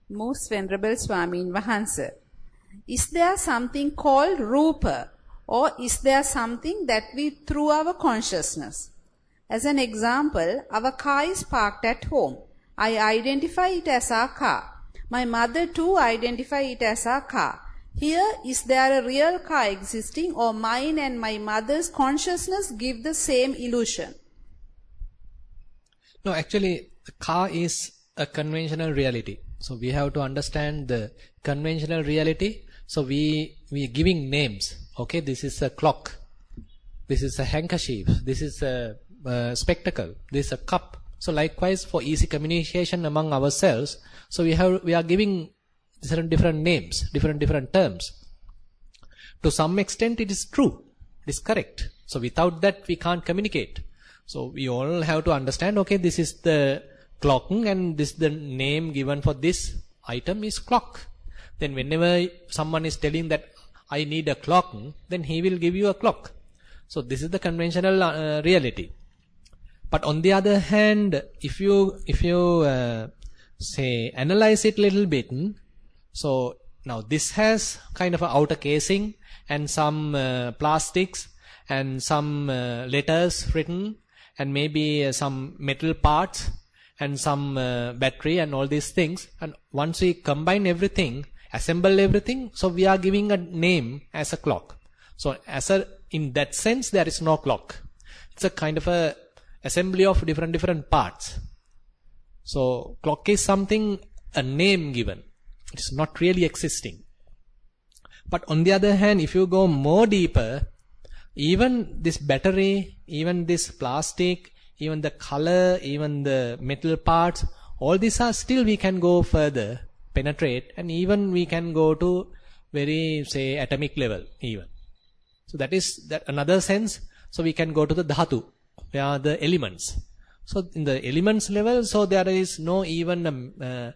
Most Venerable Swamin Vahansa, is there something called Rupa, or is there something that we through our consciousness? As an example, our car is parked at home. I identify it as our car. My mother too identify it as our car. Here, is there a real car existing, or mine and my mother's consciousness give the same illusion? No, actually, the car is a conventional reality. So we have to understand the conventional reality. So we are giving names. Okay, this is a clock. This is a handkerchief. This is a spectacle. This is a cup. So likewise, for easy communication among ourselves, so we are giving different names, different terms. To some extent, it is true. It is correct. So without that, we can't communicate. So we all have to understand, okay, this is the clock and this the name given for this item is clock. Then whenever someone is telling that I need a clock, then he will give you a clock. So this is the conventional reality. But on the other hand, if you say analyze it a little bit, so now this has kind of an outer casing and some plastics and some letters written and maybe some metal parts and some battery and all these things. And once we combine everything, assemble everything, so we are giving a name as a clock. So in that sense, there is no clock. It's a kind of a assembly of different parts. So clock is something, a name given. It is not really existing. But on the other hand, if you go more deeper, even this battery, even this plastic, even the color, even the metal parts, all these are still we can go further, penetrate, and even we can go to very, say, atomic level even. So that is that another sense. So we can go to the dhatu, where are the elements. So in the elements level, so there is no even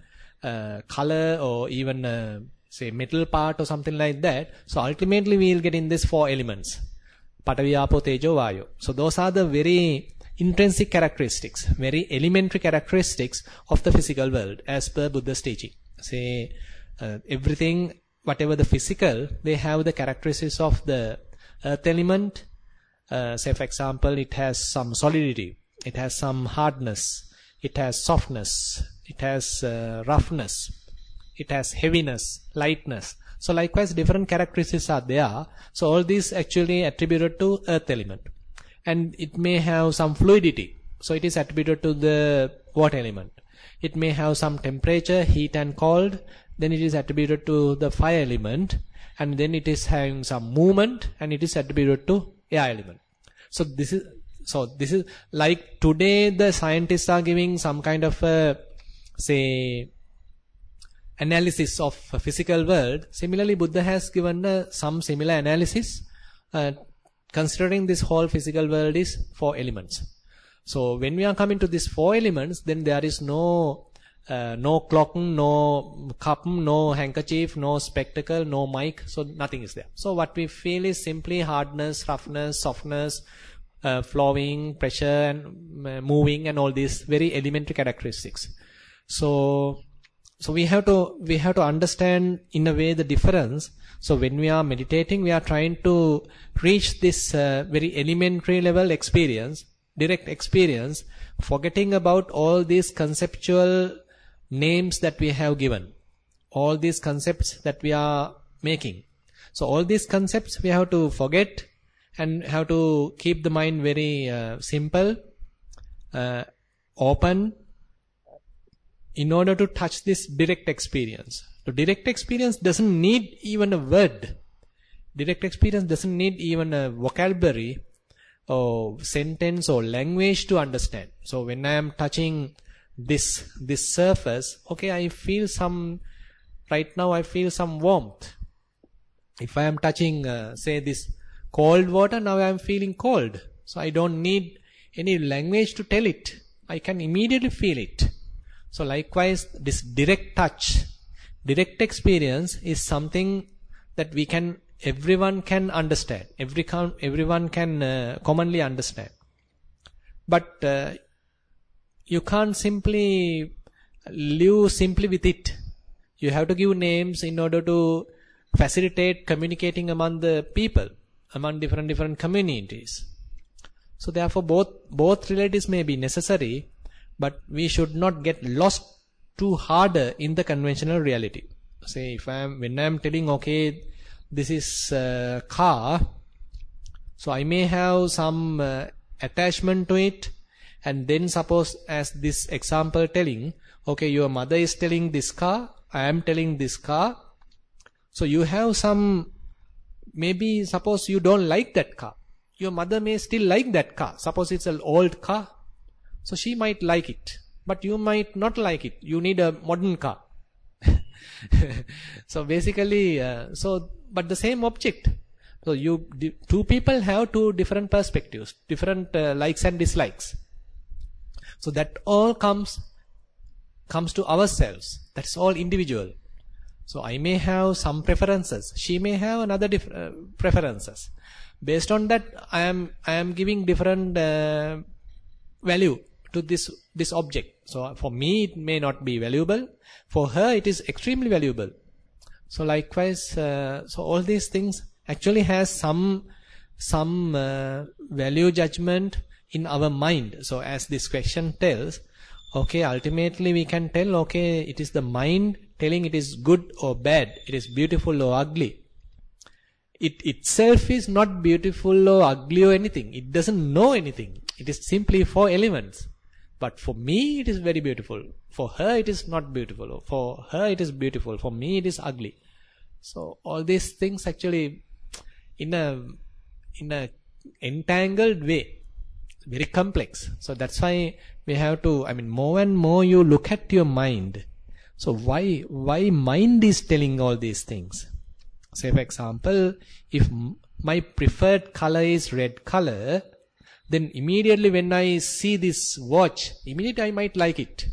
color or even say metal part or something like that. So ultimately we will get in these four elements. Patavi, Apo, Tejo, Vayu. So those are the very intrinsic characteristics, very elementary characteristics of the physical world as per Buddha's teaching. Say everything, whatever the physical, they have the characteristics of the earth element. Say for example, it has some solidity, it has some hardness, it has softness, it has roughness, it has heaviness, lightness. So likewise different characteristics are there. So all these actually attributed to earth element. And it may have some fluidity. So it is attributed to the water element. It may have some temperature, heat and cold. Then it is attributed to the fire element. And then it is having some movement and it is attributed to air element. So this is like today the scientists are giving some kind of say analysis of a physical world. Similarly, Buddha has given some similar analysis considering this whole physical world is 4 elements. So when we are coming to these 4 elements, then there is no clock, no cup, no handkerchief, no spectacle, no mic. So nothing is there. So what we feel is simply hardness, roughness, softness, flowing, pressure, and moving, and all these very elementary characteristics. So we have to understand in a way the difference. So when we are meditating, we are trying to reach this very elementary level experience, direct experience, forgetting about all these conceptual names that we have given, all these concepts that we are making. So all these concepts we have to forget and have to keep the mind very simple, open, in order to touch this direct experience. The direct experience doesn't need even a word. Direct experience doesn't need even a vocabulary or sentence or language to understand. So when I am touching this surface, okay, I feel right now I feel some warmth. If I am touching, say this cold water, now I am feeling cold. So I don't need any language to tell it. I can immediately feel it. So likewise, this direct touch, direct experience is something that everyone can understand. Everyone can commonly understand. But you can't simply live simply with it. You have to give names in order to facilitate communicating among the people, among different communities. So therefore both relatives may be necessary, but we should not get lost too harder in the conventional reality. Say when I'm telling, okay, this is a car, so I may have some attachment to it, and then suppose as this example telling, okay, your mother is telling this car, I am telling this car, so you have some, maybe suppose you don't like that car, your mother may still like that car. Suppose it's an old car, so she might like it, but you might not like it. You need a modern car. So basically, but the same object. So two people have two different perspectives, different likes and dislikes. So that all comes to ourselves. That's all individual. So I may have some preferences. She may have another preferences. Based on that, I am giving different value to this object. So for me, it may not be valuable. For her, it is extremely valuable. So likewise, so all these things actually has some value judgment in our mind. So as this question tells, okay, ultimately we can tell, okay, it is the mind telling it is good or bad, it is beautiful or ugly. It itself is not beautiful or ugly or anything. It doesn't know anything. It is simply 4 elements. But for me, it is very beautiful. For her, it is not beautiful. For her, it is beautiful. For me, it is ugly. So all these things actually, in a entangled way, very complex. So that's why we have to, more and more you look at your mind. So why mind is telling all these things? Say for example, if my preferred color is red color, then immediately when I see this watch, immediately I might like it.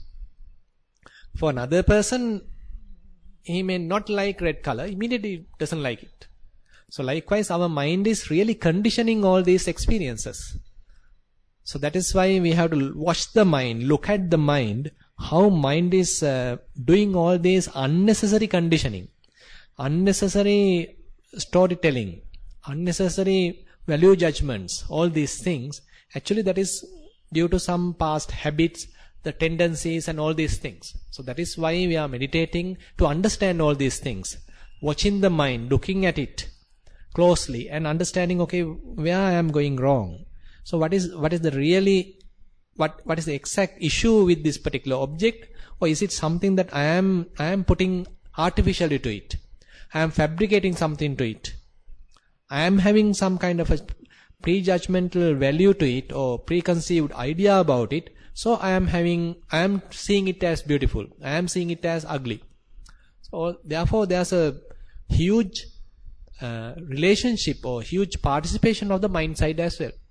For another person, he may not like red color, immediately doesn't like it. So likewise, our mind is really conditioning all these experiences. So that is why we have to watch the mind, look at the mind, how mind is doing all these unnecessary conditioning, unnecessary storytelling, unnecessary value judgments, all these things. Actually, that is due to some past habits, the tendencies and all these things. So that is why we are meditating to understand all these things. Watching the mind, looking at it closely and understanding, okay, where I am going wrong. So what is the really, what is the exact issue with this particular object? Or is it something that I am putting artificially to it? I am fabricating something to it. I am having some kind of a prejudgmental value to it or preconceived idea about it. So I am seeing it as beautiful. I am seeing it as ugly. So therefore there's a huge relationship or huge participation of the mind side as well.